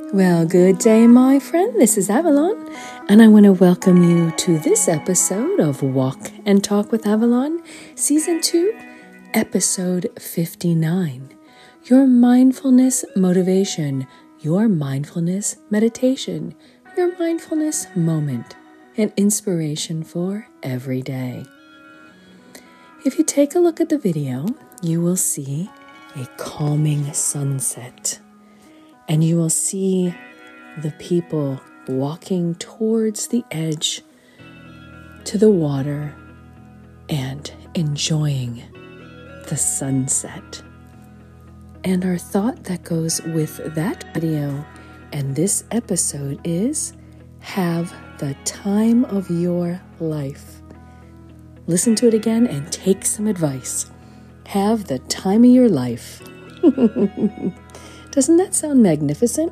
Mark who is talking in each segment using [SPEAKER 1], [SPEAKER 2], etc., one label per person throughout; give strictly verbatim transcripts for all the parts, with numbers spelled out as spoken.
[SPEAKER 1] Well, good day, my friend. This is Avalon, and I want to welcome you to this episode of Walk and Talk with Avalon, Season two, Episode fifty-nine. Your mindfulness motivation, your mindfulness meditation, your mindfulness moment, an inspiration for every day. If you take a look at the video, you will see a calming sunset. And you will see the people walking towards the edge to the water and enjoying the sunset. And our thought that goes with that video and this episode is, have the time of your life. Listen to it again and take some advice. Have the time of your life. Doesn't that sound magnificent?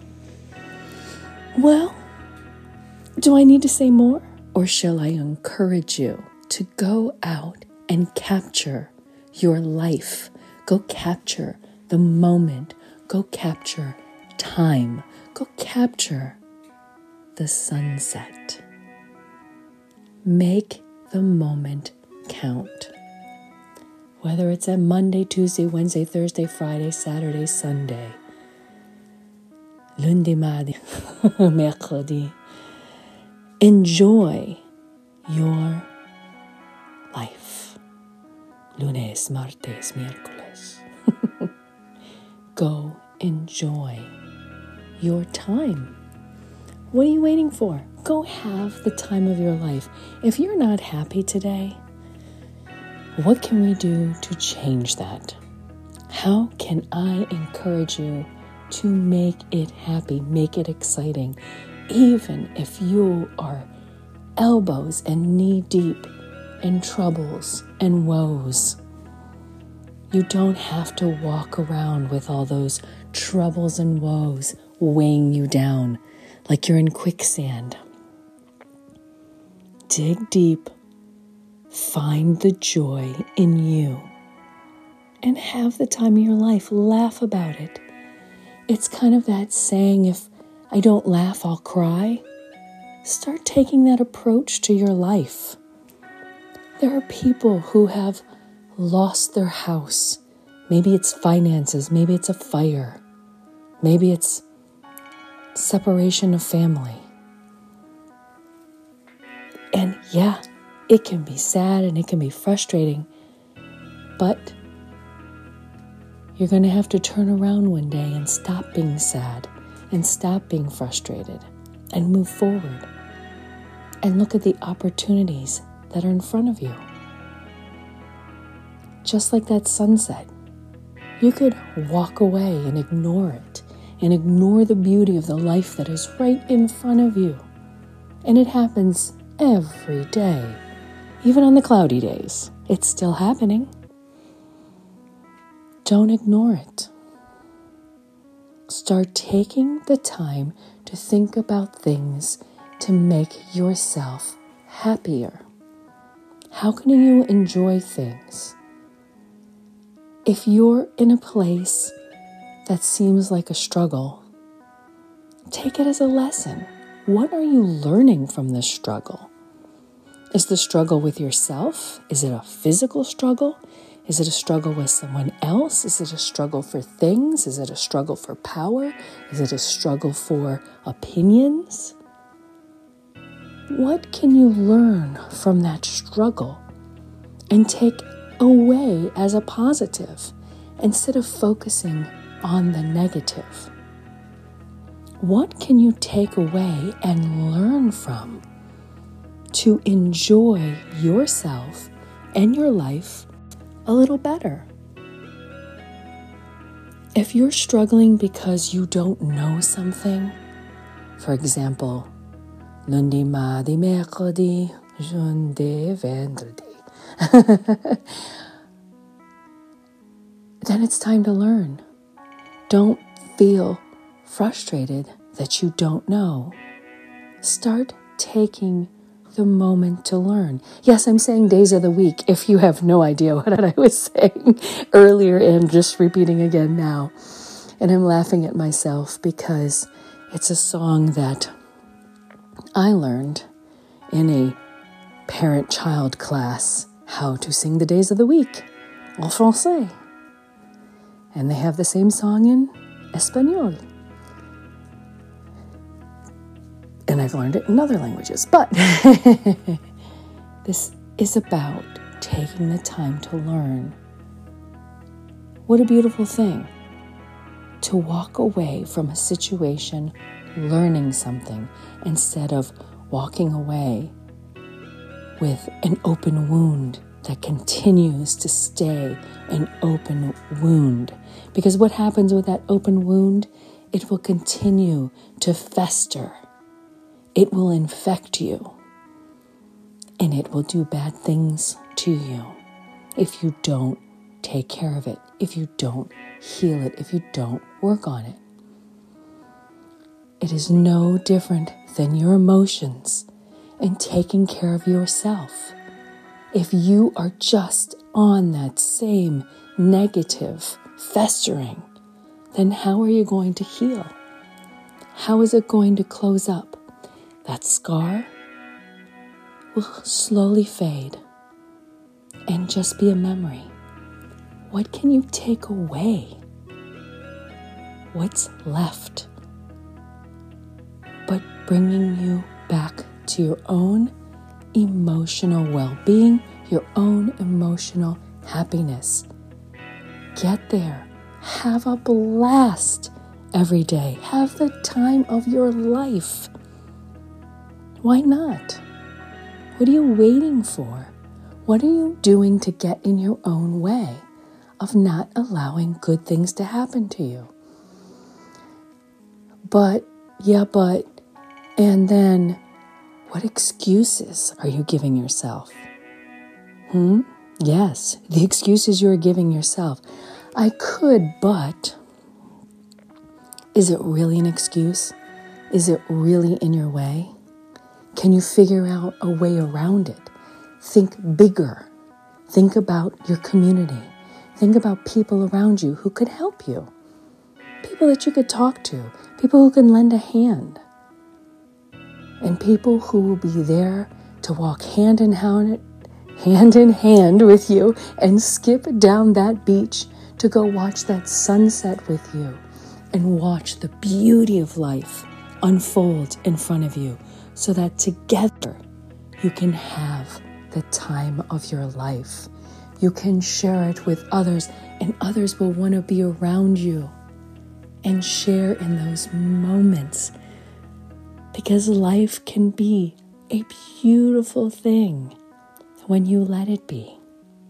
[SPEAKER 1] Well, do I need to say more? Or shall I encourage you to go out and capture your life? Go capture the moment. Go capture time. Go capture the sunset. Make the moment count. Whether it's a Monday, Tuesday, Wednesday, Thursday, Friday, Saturday, Sunday, lundi, mardi, mercredi. Enjoy your life. Lunes, martes, miércoles. Go enjoy your time. What are you waiting for? Go have the time of your life. If you're not happy today, what can we do to change that? How can I encourage you to make it happy, make it exciting, even if you are elbows and knee deep in troubles and woes? You don't have to walk around with all those troubles and woes weighing you down like you're in quicksand. Dig deep. Find the joy in you and have the time of your life. Laugh about it. It's kind of that saying, if I don't laugh, I'll cry. Start taking that approach to your life. There are people who have lost their house. Maybe it's finances. Maybe it's a fire. Maybe it's separation of family. And yeah, it can be sad and it can be frustrating, but you're going to have to turn around one day and stop being sad and stop being frustrated and move forward and look at the opportunities that are in front of you. Just like that sunset, you could walk away and ignore it and ignore the beauty of the life that is right in front of you. And it happens every day. Even on the cloudy days, it's still happening. Don't ignore it. Start taking the time to think about things to make yourself happier. How can you enjoy things? If you're in a place that seems like a struggle, take it as a lesson. What are you learning from this struggle? Is the struggle with yourself? Is it a physical struggle? Is it a struggle with someone else? Is it a struggle for things? Is it a struggle for power? Is it a struggle for opinions? What can you learn from that struggle and take away as a positive instead of focusing on the negative? What can you take away and learn from to enjoy yourself and your life a little better? If you're struggling because you don't know something, for example, lundi, mardi, mercredi, jeudi, vendredi, then it's time to learn. Don't feel frustrated that you don't know. Start taking the moment to learn. Yes, I'm saying days of the week if you have no idea what I was saying earlier and just repeating again now. And I'm laughing at myself because it's a song that I learned in a parent-child class, how to sing the days of the week, en français. And they have the same song in Espanol. And I've learned it in other languages. But this is about taking the time to learn. What a beautiful thing to walk away from a situation learning something instead of walking away with an open wound that continues to stay an open wound. Because what happens with that open wound? It will continue to fester. It will infect you. And it will do bad things to you if you don't take care of it, if you don't heal it, if you don't work on it. It is no different than your emotions and taking care of yourself. If you are just on that same negative festering, then how are you going to heal? How is it going to close up? That scar will slowly fade and just be a memory. What can you take away? What's left? But bringing you back to your own emotional well-being, your own emotional happiness. Get there. Have a blast every day. Have the time of your life. Why not? What are you waiting for? What are you doing to get in your own way of not allowing good things to happen to you? But, yeah, but, and then, what excuses are you giving yourself? Hmm? Yes, the excuses you're giving yourself. I could, but is it really an excuse? Is it really in your way? Can you figure out a way around it? Think bigger. Think about your community. Think about people around you who could help you. People that you could talk to. People who can lend a hand. And people who will be there to walk hand in hand, hand in hand with you and skip down that beach to go watch that sunset with you and watch the beauty of life unfold in front of you so that together you can have the time of your life. You can share it with others and others will want to be around you and share in those moments. Because life can be a beautiful thing when you let it be.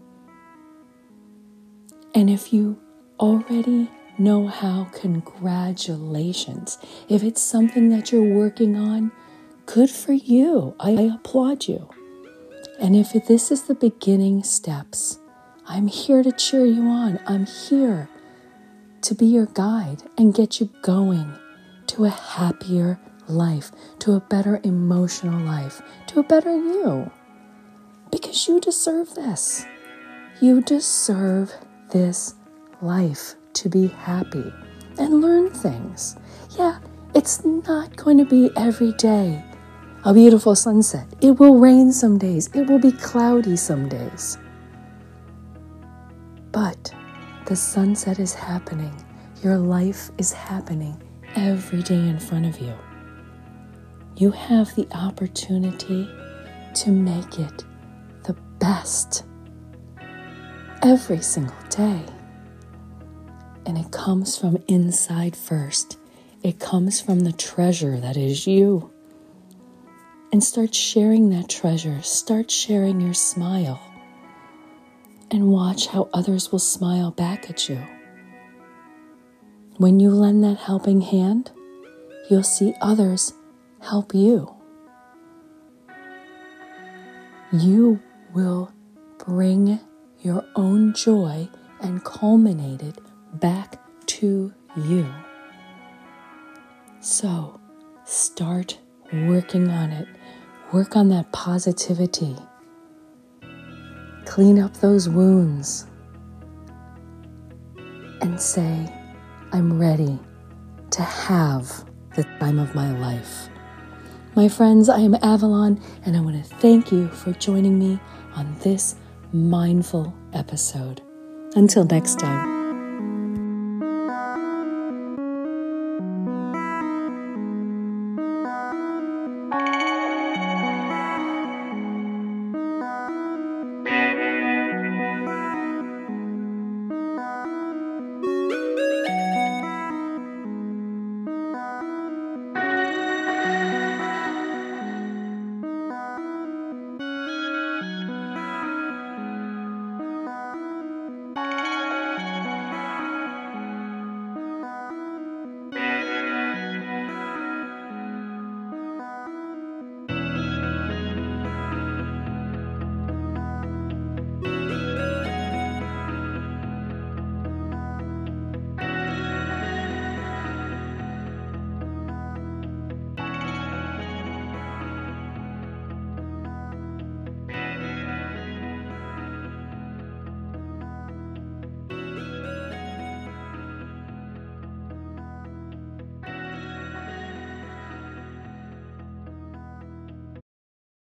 [SPEAKER 1] And if you already know how, congratulations. If it's something that you're working on, good for you. I applaud you. And if this is the beginning steps, I'm here to cheer you on. I'm here to be your guide and get you going to a happier life, to a better emotional life, to a better you. Because you deserve this. You deserve this life to be happy and learn things. Yeah, it's not going to be every day a beautiful sunset. It will rain some days. It will be cloudy some days. But the sunset is happening. Your life is happening every day in front of you. You have the opportunity to make it the best every single day. And it comes from inside first. It comes from the treasure that is you. And start sharing that treasure. Start sharing your smile. And watch how others will smile back at you. When you lend that helping hand, you'll see others help you. You will bring your own joy and culminate it back to you. So start working on it. Work on that positivity. Clean up those wounds and say, I'm ready to have the time of my life. My friends, I am Avalon, and I want to thank you for joining me on this mindful episode. Until next time.